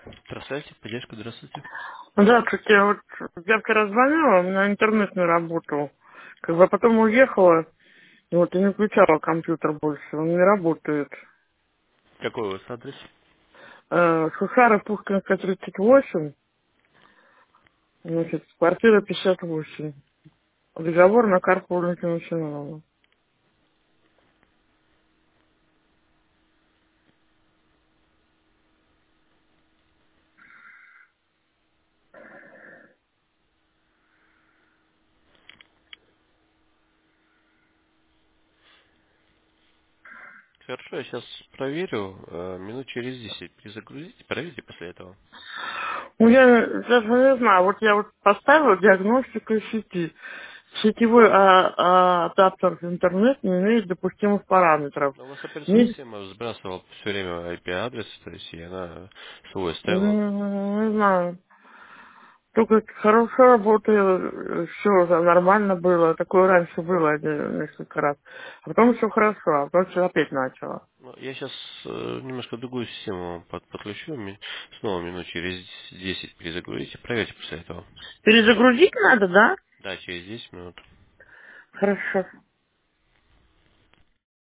Здравствуйте, поддержка, здравствуйте. Здравствуйте, вот я вчера звонила, у меня интернет не работал. Как бы потом уехала, и вот и не включала компьютер больше, он не работает. Какой у вас адрес? Сухара Пушкинская, 38, значит, квартира 58. Договор на карту Валентина Семеновна. Хорошо, я сейчас проверю. Минут через 10 перезагрузите, проверьте после этого. Ну, я даже не знаю, вот я вот поставила диагностику сети. Сетевой адаптер в интернет не имеет допустимых параметров. Но у вас операционная Не, система сбрасывала все время IP-адрес, то есть и она свой ставила. не знаю. Только хорошо работает, все нормально было. Такое раньше было несколько раз. А потом все хорошо, а потом все опять начало. Ну, я сейчас немножко другую систему подключу. Снова минут через 10 перезагрузите, проверьте после этого. Перезагрузить надо, да? Да, через 10 минут. Хорошо.